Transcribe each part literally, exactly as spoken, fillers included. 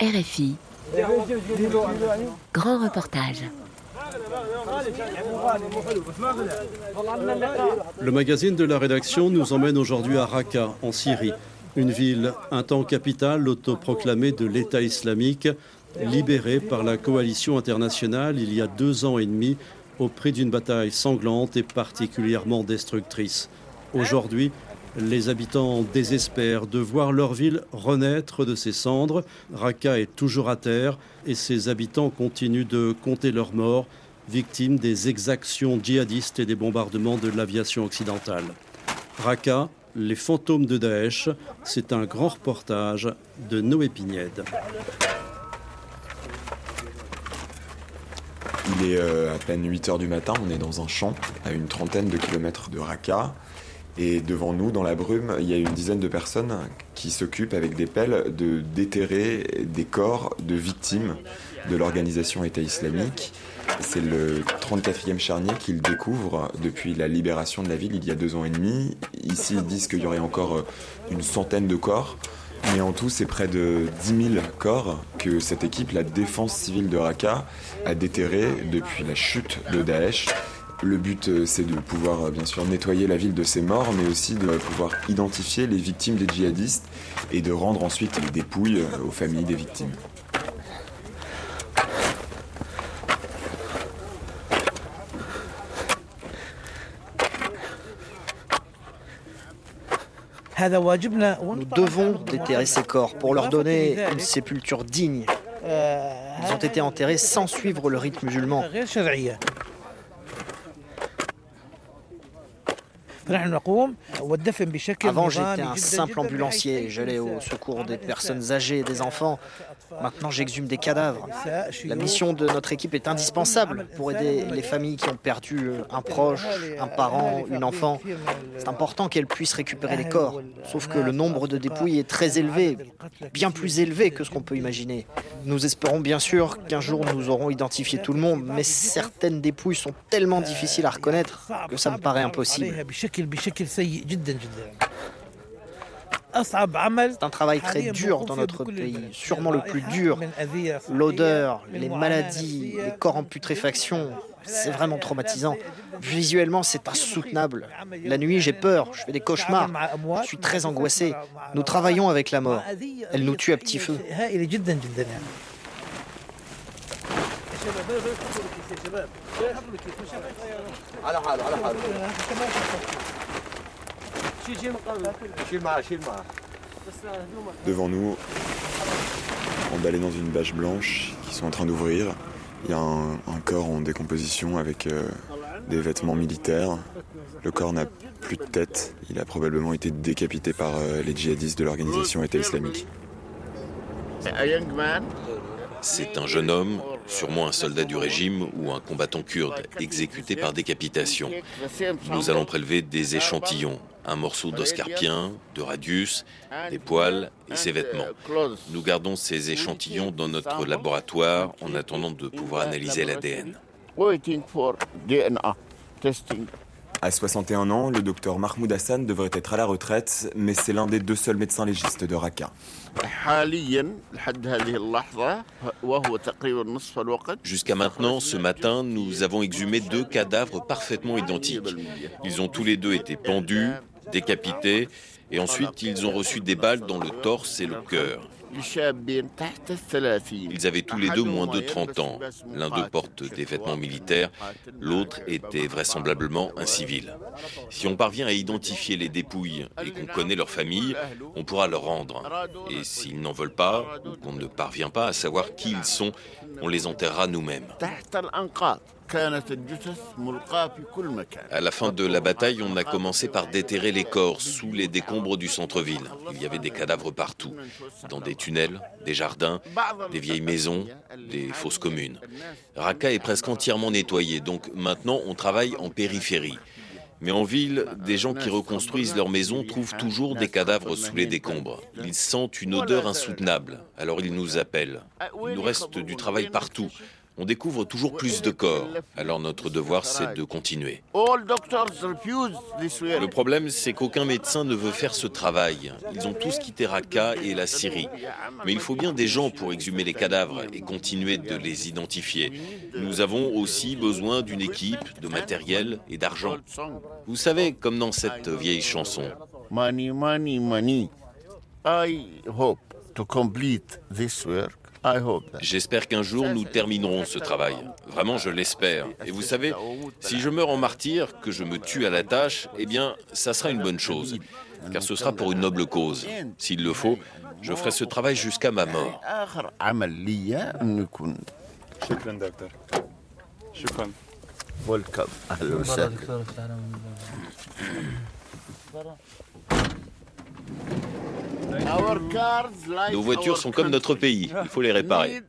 R F I, grand reportage. Le magazine de la rédaction nous emmène aujourd'hui à Raqqa, en Syrie, une ville, un temps capitale autoproclamée de l'État islamique, libérée par la coalition internationale il y a deux ans et demi au prix d'une bataille sanglante et particulièrement destructrice. Aujourd'hui, les habitants désespèrent de voir leur ville renaître de ses cendres. Raqqa est toujours à terre et ses habitants continuent de compter leurs morts, victimes des exactions djihadistes et des bombardements de l'aviation occidentale. Raqqa, les fantômes de Daesh, c'est un grand reportage de Noé Pignède. Il est euh, à peine huit heures du matin, on est dans un champ à une trentaine de kilomètres de Raqqa. Et devant nous, dans la brume, il y a une dizaine de personnes qui s'occupent avec des pelles de déterrer des corps de victimes de l'organisation État islamique. C'est le trente-quatrième charnier qu'ils découvrent depuis la libération de la ville il y a deux ans et demi. Ici, ils disent qu'il y aurait encore une centaine de corps. Mais en tout, c'est près de dix mille corps que cette équipe, la défense civile de Raqqa, a déterré depuis la chute de Daesh. Le but, c'est de pouvoir, bien sûr, nettoyer la ville de ses morts, mais aussi de pouvoir identifier les victimes des djihadistes et de rendre ensuite les dépouilles aux familles des victimes. Nous devons déterrer ces corps pour leur donner une sépulture digne. Ils ont été enterrés sans suivre le rite musulman. Avant, j'étais un simple ambulancier. J'allais au secours des personnes âgées et des enfants. Maintenant, j'exhume des cadavres. La mission de notre équipe est indispensable pour aider les familles qui ont perdu un proche, un parent, une enfant. C'est important qu'elles puissent récupérer les corps. Sauf que le nombre de dépouilles est très élevé, bien plus élevé que ce qu'on peut imaginer. Nous espérons bien sûr qu'un jour nous aurons identifié tout le monde, mais certaines dépouilles sont tellement difficiles à reconnaître que ça me paraît impossible. C'est un travail très dur dans notre pays, sûrement le plus dur. L'odeur, les maladies, les corps en putréfaction, c'est vraiment traumatisant. Visuellement, c'est insoutenable. La nuit, j'ai peur, je fais des cauchemars. Je suis très angoissé. Nous travaillons avec la mort. Elle nous tue à petit feu. Devant nous, emballés dans une bâche blanche qui sont en train d'ouvrir, il y a un, un corps en décomposition avec euh, des vêtements militaires. Le corps n'a plus de tête. Il a probablement été décapité par euh, les djihadistes de l'organisation État islamique. C'est un jeune homme, sûrement un soldat du régime ou un combattant kurde, exécuté par décapitation. Nous allons prélever des échantillons, un morceau d'os carpien, de radius, des poils et ses vêtements. Nous gardons ces échantillons dans notre laboratoire en attendant de pouvoir analyser l'A D N. À soixante et un ans, le docteur Mahmoud Hassan devrait être à la retraite, mais c'est l'un des deux seuls médecins légistes de Raqqa. Jusqu'à maintenant, ce matin, nous avons exhumé deux cadavres parfaitement identiques. Ils ont tous les deux été pendus, décapités, et ensuite ils ont reçu des balles dans le torse et le cœur. Ils avaient tous les deux moins de trente ans. L'un d'eux porte des vêtements militaires, l'autre était vraisemblablement un civil. Si on parvient à identifier les dépouilles et qu'on connaît leur famille, on pourra leur rendre. Et s'ils n'en veulent pas, ou qu'on ne parvient pas à savoir qui ils sont, on les enterrera nous-mêmes. À la fin de la bataille, on a commencé par déterrer les corps sous les décombres du centre-ville. Il y avait des cadavres partout, dans des tunnels, des jardins, des vieilles maisons, des fosses communes. Raqqa est presque entièrement nettoyée, donc maintenant on travaille en périphérie. Mais en ville, des gens qui reconstruisent leurs maisons trouvent toujours des cadavres sous les décombres. Ils sentent une odeur insoutenable, alors ils nous appellent. Il nous reste du travail partout. On découvre toujours plus de corps, alors notre devoir c'est de continuer. Le problème c'est qu'aucun médecin ne veut faire ce travail. Ils ont tous quitté Raqqa et la Syrie. Mais il faut bien des gens pour exhumer les cadavres et continuer de les identifier. Nous avons aussi besoin d'une équipe, de matériel et d'argent. Vous savez, comme dans cette vieille chanson. Money, money, money. I hope to complete this work. J'espère qu'un jour nous terminerons ce travail. Vraiment, je l'espère. Et vous savez, si je meurs en martyr, que je me tue à la tâche, eh bien, ça sera une bonne chose. Car ce sera pour une noble cause. S'il le faut, je ferai ce travail jusqu'à ma mort. شكرا دكتور. شكرا. Welcome. أهلا وسهلا. Nos voitures sont comme notre pays, il faut les réparer.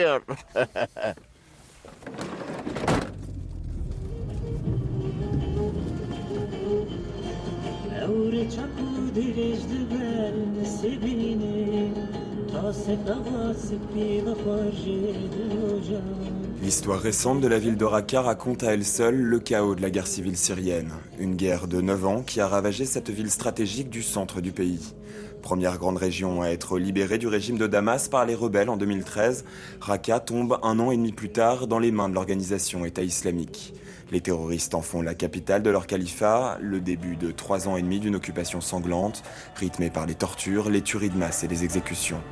L'histoire récente de la ville de Raqqa raconte à elle seule le chaos de la guerre civile syrienne. Une guerre de neuf ans qui a ravagé cette ville stratégique du centre du pays. Première grande région à être libérée du régime de Damas par les rebelles en deux mille treize, Raqqa tombe un an et demi plus tard dans les mains de l'organisation État islamique. Les terroristes en font la capitale de leur califat, le début de trois ans et demi d'une occupation sanglante, rythmée par les tortures, les tueries de masse et les exécutions.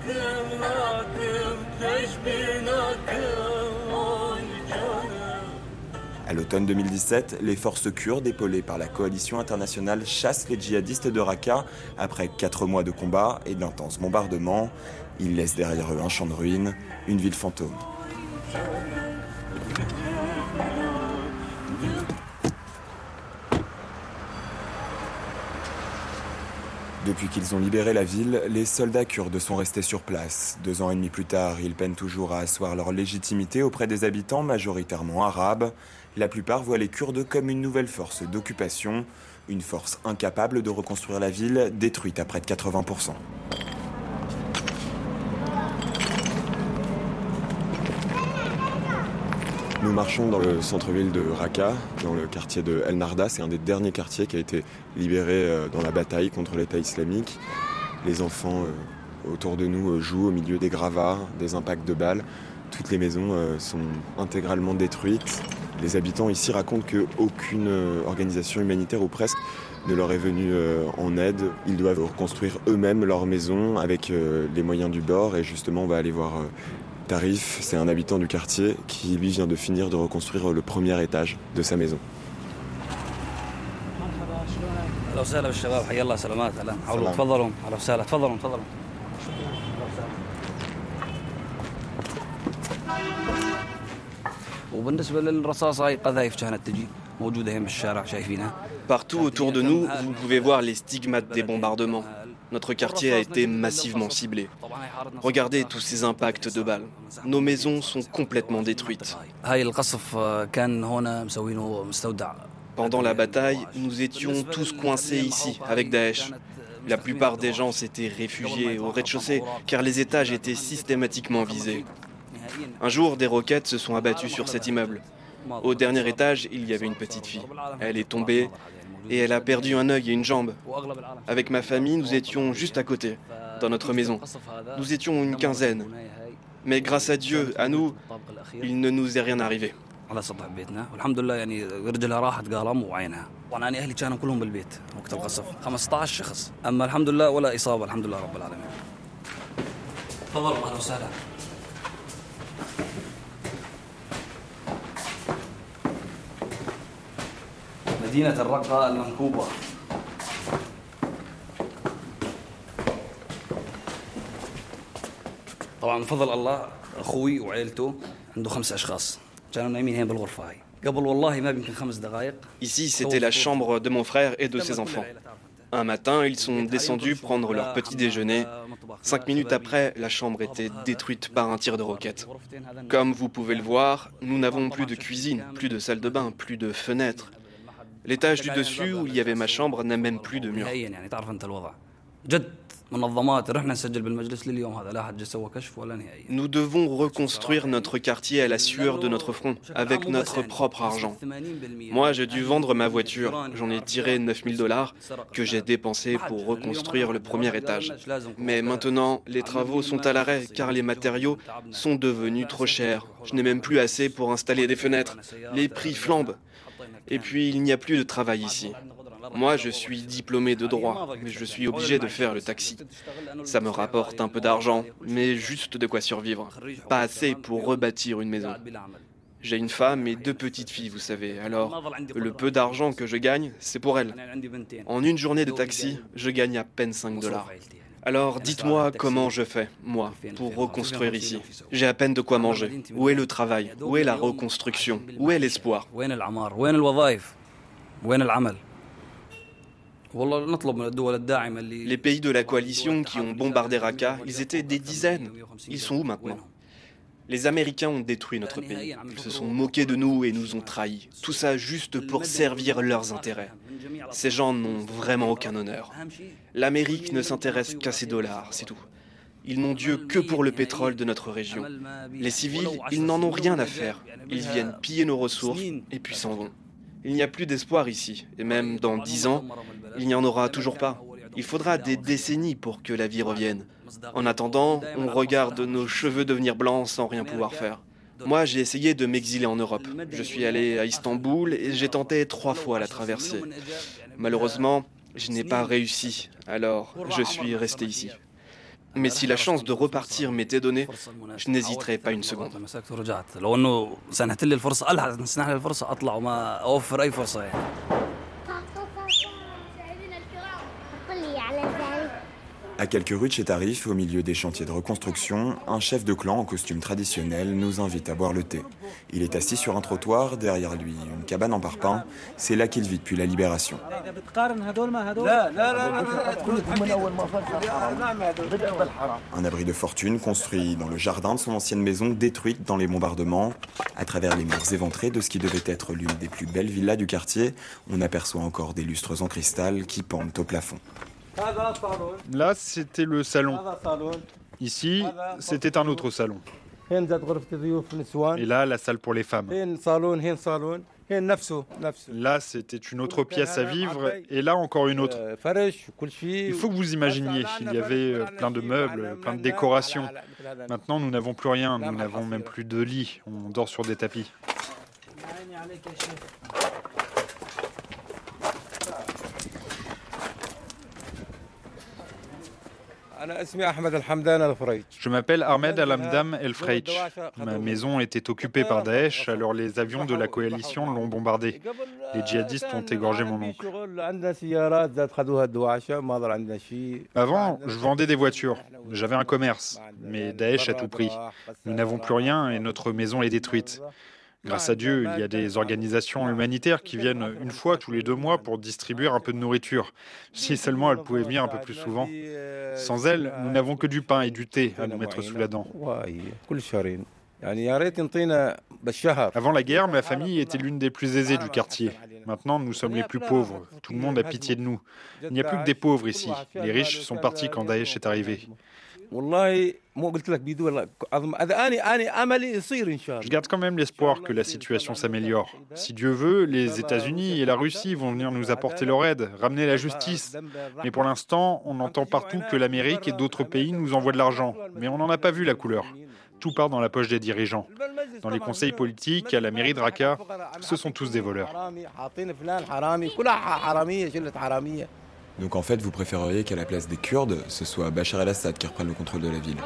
À l'automne deux mille dix-sept, les forces kurdes épaulées par la coalition internationale chassent les djihadistes de Raqqa après quatre mois de combats et d'intenses bombardements. Ils laissent derrière eux un champ de ruines, une ville fantôme. Depuis qu'ils ont libéré la ville, les soldats kurdes sont restés sur place. Deux ans et demi plus tard, ils peinent toujours à asseoir leur légitimité auprès des habitants majoritairement arabes. La plupart voient les Kurdes comme une nouvelle force d'occupation, une force incapable de reconstruire la ville, détruite à près de quatre-vingts pour cent. Nous marchons dans le centre-ville de Raqqa, dans le quartier de El Narda. C'est un des derniers quartiers qui a été libéré dans la bataille contre l'État islamique. Les enfants autour de nous jouent au milieu des gravats, des impacts de balles. Toutes les maisons sont intégralement détruites. Les habitants ici racontent qu'aucune organisation humanitaire ou presque ne leur est venue en aide. Ils doivent reconstruire eux-mêmes leur maison avec les moyens du bord. Et justement, on va aller voir Tarif, c'est un habitant du quartier qui, lui, vient de finir de reconstruire le premier étage de sa maison. Partout autour de nous, vous pouvez voir les stigmates des bombardements. Notre quartier a été massivement ciblé. Regardez tous ces impacts de balles. Nos maisons sont complètement détruites. Pendant la bataille, nous étions tous coincés ici, avec Daesh. La plupart des gens s'étaient réfugiés au rez-de-chaussée, car les étages étaient systématiquement visés. Un jour, des roquettes se sont abattues sur cet immeuble. Au dernier étage, il y avait une petite fille. Elle est tombée et elle a perdu un œil et une jambe. Avec ma famille, nous étions juste à côté, dans notre maison. Nous étions une quinzaine. Mais grâce à Dieu, à nous, il ne nous est rien arrivé. مدينة الرقة المنكوبة. طبعا بفضل الله أخوي وعائلته عنده خمس أشخاص كانوا نايمين هنا بالغرفة هاي قبل والله ما يمكن خمس دقائق. Ici, c'était la chambre de mon frère et de ses enfants. Un matin, ils sont descendus prendre leur petit déjeuner. Cinq minutes après, la chambre était détruite par un tir de roquette. Comme vous pouvez le voir, nous n'avons plus de cuisine, plus de salle de bain, plus de fenêtres. L'étage du dessus où il y avait ma chambre n'a même plus de mur. Nous devons reconstruire notre quartier à la sueur de notre front, avec notre propre argent. Moi, j'ai dû vendre ma voiture. J'en ai tiré neuf mille dollars que j'ai dépensés pour reconstruire le premier étage. Mais maintenant, les travaux sont à l'arrêt car les matériaux sont devenus trop chers. Je n'ai même plus assez pour installer des fenêtres. Les prix flambent. Et puis, il n'y a plus de travail ici. Moi, je suis diplômé de droit, mais je suis obligé de faire le taxi. Ça me rapporte un peu d'argent, mais juste de quoi survivre. Pas assez pour rebâtir une maison. J'ai une femme et deux petites filles, vous savez. Alors, le peu d'argent que je gagne, c'est pour elles. En une journée de taxi, je gagne à peine cinq dollars. Alors, dites-moi comment je fais, moi, pour reconstruire ici. J'ai à peine de quoi manger. Où est le travail? Où est la reconstruction? Où est l'espoir? Les pays de la coalition qui ont bombardé Raqqa, ils étaient des dizaines. Ils sont où maintenant? Les Américains ont détruit notre pays. Ils se sont moqués de nous et nous ont trahis. Tout ça juste pour servir leurs intérêts. Ces gens n'ont vraiment aucun honneur. L'Amérique ne s'intéresse qu'à ses dollars, c'est tout. Ils n'ont Dieu que pour le pétrole de notre région. Les civils, ils n'en ont rien à faire. Ils viennent piller nos ressources et puis s'en vont. Il n'y a plus d'espoir ici, et même dans dix ans, il n'y en aura toujours pas. Il faudra des décennies pour que la vie revienne. En attendant, on regarde nos cheveux devenir blancs sans rien pouvoir faire. Moi, j'ai essayé de m'exiler en Europe. Je suis allé à Istanbul et j'ai tenté trois fois la traversée. Malheureusement, je n'ai pas réussi, alors je suis resté ici. Mais si la chance de repartir m'était donnée, je n'hésiterai pas une seconde. À quelques rues de chez Tarif, au milieu des chantiers de reconstruction, un chef de clan en costume traditionnel nous invite à boire le thé. Il est assis sur un trottoir, derrière lui une cabane en parpaing. C'est là qu'il vit depuis la libération. Un abri de fortune construit dans le jardin de son ancienne maison, détruite dans les bombardements. À travers les murs éventrés de ce qui devait être l'une des plus belles villas du quartier, on aperçoit encore des lustres en cristal qui pendent au plafond. Là, c'était le salon. Ici, c'était un autre salon. Et là, la salle pour les femmes. Là, c'était une autre pièce à vivre, et là, encore une autre. Il faut que vous imaginiez, il y avait plein de meubles, plein de décorations. Maintenant, nous n'avons plus rien, nous n'avons même plus de lit, on dort sur des tapis. Je m'appelle Ahmed Al-Hamdam El-Freitch. Ma maison était occupée par Daesh, alors les avions de la coalition l'ont bombardée. Les djihadistes ont égorgé mon oncle. Avant, je vendais des voitures. J'avais un commerce, mais Daesh a tout pris. Nous n'avons plus rien et notre maison est détruite. Grâce à Dieu, il y a des organisations humanitaires qui viennent une fois tous les deux mois pour distribuer un peu de nourriture. Si seulement elles pouvaient venir un peu plus souvent. Sans elles, nous n'avons que du pain et du thé à nous mettre sous la dent. Avant la guerre, ma famille était l'une des plus aisées du quartier. Maintenant, nous sommes les plus pauvres. Tout le monde a pitié de nous. Il n'y a plus que des pauvres ici. Les riches sont partis quand Daesh est arrivé. Je garde quand même l'espoir que la situation s'améliore. Si Dieu veut, les États-Unis et la Russie vont venir nous apporter leur aide, ramener la justice. Mais pour l'instant, on entend partout que l'Amérique et d'autres pays nous envoient de l'argent. Mais on n'en a pas vu la couleur. Tout part dans la poche des dirigeants. Dans les conseils politiques, à la mairie de Raqqa, ce sont tous des voleurs. Donc en fait, vous préféreriez qu'à la place des Kurdes, ce soit Bachar el-Assad qui reprenne le contrôle de la ville?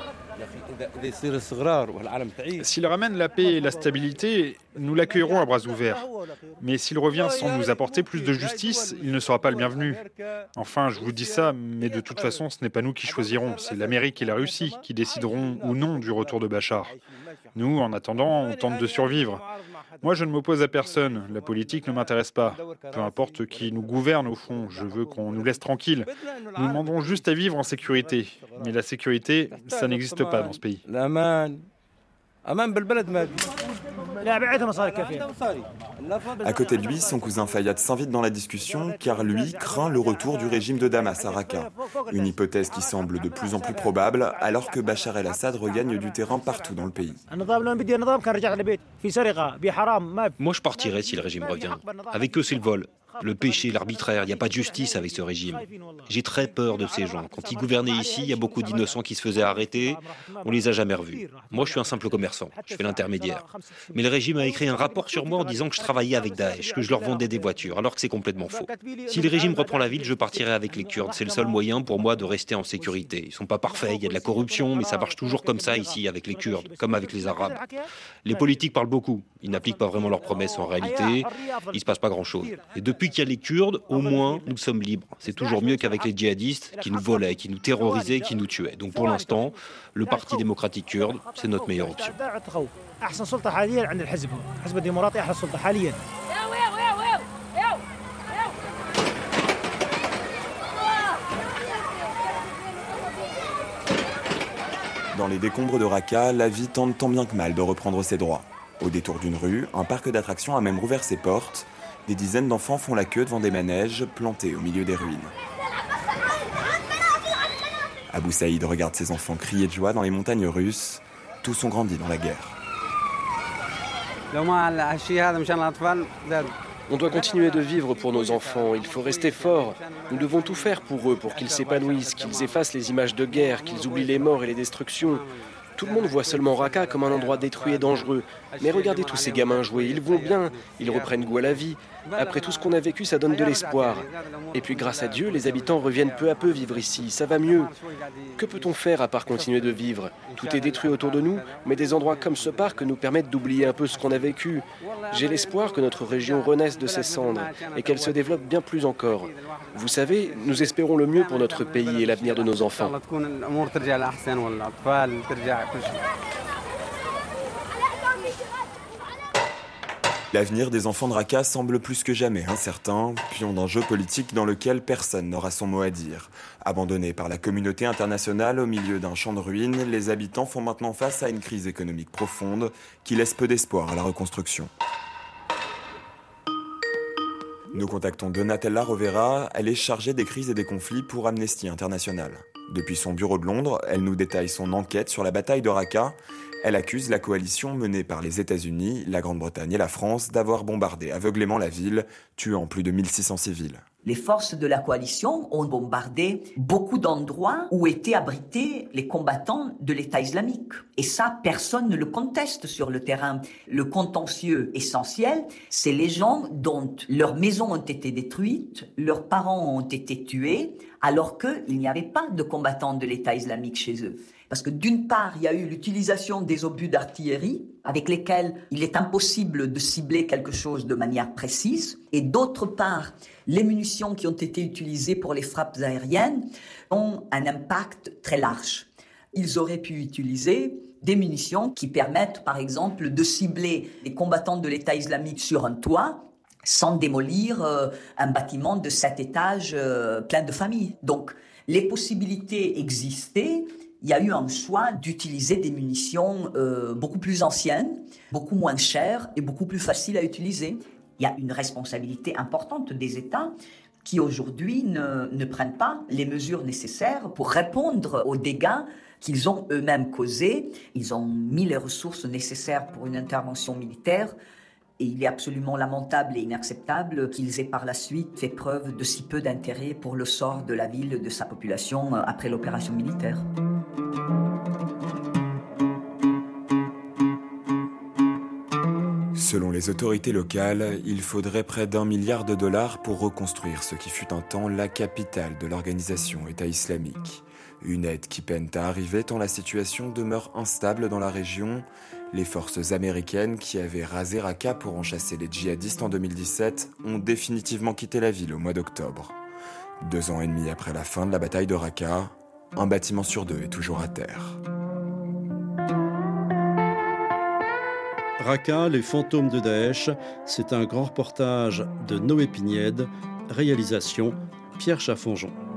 S'il ramène la paix et la stabilité, nous l'accueillerons à bras ouverts. Mais s'il revient sans nous apporter plus de justice, il ne sera pas le bienvenu. Enfin, je vous dis ça, mais de toute façon, ce n'est pas nous qui choisirons. C'est l'Amérique et la Russie qui décideront ou non du retour de Bachar. Nous, en attendant, on tente de survivre. Moi, je ne m'oppose à personne. La politique ne m'intéresse pas. Peu importe qui nous gouverne, au fond. Je veux qu'on nous laisse tranquilles. Nous demandons juste à vivre en sécurité. Mais la sécurité, ça n'existe pas dans ce pays. À côté de lui, son cousin Fayad s'invite dans la discussion car lui craint le retour du régime de Damas à Raqqa. Une hypothèse qui semble de plus en plus probable alors que Bachar el-Assad regagne du terrain partout dans le pays. Moi je partirais si le régime revient. Avec eux c'est le vol. Le péché, l'arbitraire, il n'y a pas de justice avec ce régime. J'ai très peur de ces gens. Quand ils gouvernaient ici, il y a beaucoup d'innocents qui se faisaient arrêter. On les a jamais revus. Moi, je suis un simple commerçant. Je fais l'intermédiaire. Mais le régime a écrit un rapport sur moi en disant que je travaillais avec Daesh, que je leur vendais des voitures, alors que c'est complètement faux. Si le régime reprend la ville, je partirai avec les Kurdes. C'est le seul moyen pour moi de rester en sécurité. Ils sont pas parfaits, il y a de la corruption, mais ça marche toujours comme ça ici avec les Kurdes, comme avec les Arabes. Les politiques parlent beaucoup. Ils n'appliquent pas vraiment leurs promesses en réalité. Il se passe pas grand-chose. Et depuis qu'il y a les Kurdes, au moins, nous sommes libres. C'est toujours mieux qu'avec les djihadistes qui nous volaient, qui nous terrorisaient, qui nous tuaient. Donc pour l'instant, le Parti démocratique kurde, c'est notre meilleure option. Dans les décombres de Raqqa, la vie tente tant bien que mal de reprendre ses droits. Au détour d'une rue, un parc d'attractions a même rouvert ses portes. Des dizaines d'enfants font la queue devant des manèges plantés au milieu des ruines. Abou Saïd regarde ses enfants crier de joie dans les montagnes russes. Tous ont grandi dans la guerre. On doit continuer de vivre pour nos enfants, il faut rester fort. Nous devons tout faire pour eux, pour qu'ils s'épanouissent, qu'ils effacent les images de guerre, qu'ils oublient les morts et les destructions. Tout le monde voit seulement Raqqa comme un endroit détruit et dangereux. Mais regardez tous ces gamins jouer, ils vont bien, ils reprennent goût à la vie. Après tout ce qu'on a vécu, ça donne de l'espoir. Et puis grâce à Dieu, les habitants reviennent peu à peu vivre ici, ça va mieux. Que peut-on faire à part continuer de vivre? Tout est détruit autour de nous, mais des endroits comme ce parc nous permettent d'oublier un peu ce qu'on a vécu. J'ai l'espoir que notre région renaisse de ses cendres et qu'elle se développe bien plus encore. Vous savez, nous espérons le mieux pour notre pays et l'avenir de nos enfants. L'avenir des enfants de Raqqa semble plus que jamais incertain, pion d'un jeu politique dans lequel personne n'aura son mot à dire. Abandonnés par la communauté internationale au milieu d'un champ de ruines, les habitants font maintenant face à une crise économique profonde qui laisse peu d'espoir à la reconstruction. Nous contactons Donatella Rovera, elle est chargée des crises et des conflits pour Amnesty International. Depuis son bureau de Londres, elle nous détaille son enquête sur la bataille de Raqqa. Elle accuse la coalition menée par les États-Unis, la Grande-Bretagne et la France d'avoir bombardé aveuglément la ville, tuant plus de mille six cents civils. Les forces de la coalition ont bombardé beaucoup d'endroits où étaient abrités les combattants de l'État islamique. Et ça, personne ne le conteste sur le terrain. Le contentieux essentiel, c'est les gens dont leurs maisons ont été détruites, leurs parents ont été tués, alors qu'il n'y avait pas de combattants de l'État islamique chez eux. Parce que d'une part, il y a eu l'utilisation des obus d'artillerie avec lesquels il est impossible de cibler quelque chose de manière précise. Et d'autre part, les munitions qui ont été utilisées pour les frappes aériennes ont un impact très large. Ils auraient pu utiliser des munitions qui permettent, par exemple, de cibler les combattants de l'État islamique sur un toit sans démolir euh, un bâtiment de sept étages euh, plein de familles. Donc, les possibilités existaient. Il y a eu un choix d'utiliser des munitions euh, beaucoup plus anciennes, beaucoup moins chères et beaucoup plus faciles à utiliser. Il y a une responsabilité importante des États qui aujourd'hui ne, ne prennent pas les mesures nécessaires pour répondre aux dégâts qu'ils ont eux-mêmes causés. Ils ont mis les ressources nécessaires pour une intervention militaire. Et il est absolument lamentable et inacceptable qu'ils aient par la suite fait preuve de si peu d'intérêt pour le sort de la ville et de sa population après l'opération militaire. Selon les autorités locales, il faudrait près d'un milliard de dollars pour reconstruire ce qui fut un temps la capitale de l'organisation État islamique. Une aide qui peine à arriver tant la situation demeure instable dans la région. Les forces américaines qui avaient rasé Raqqa pour en chasser les djihadistes en deux mille dix-sept ont définitivement quitté la ville au mois d'octobre. Deux ans et demi après la fin de la bataille de Raqqa, un bâtiment sur deux est toujours à terre. Raqqa, les fantômes de Daesh, c'est un grand reportage de Noé Pignède, réalisation Pierre Chaffonjon.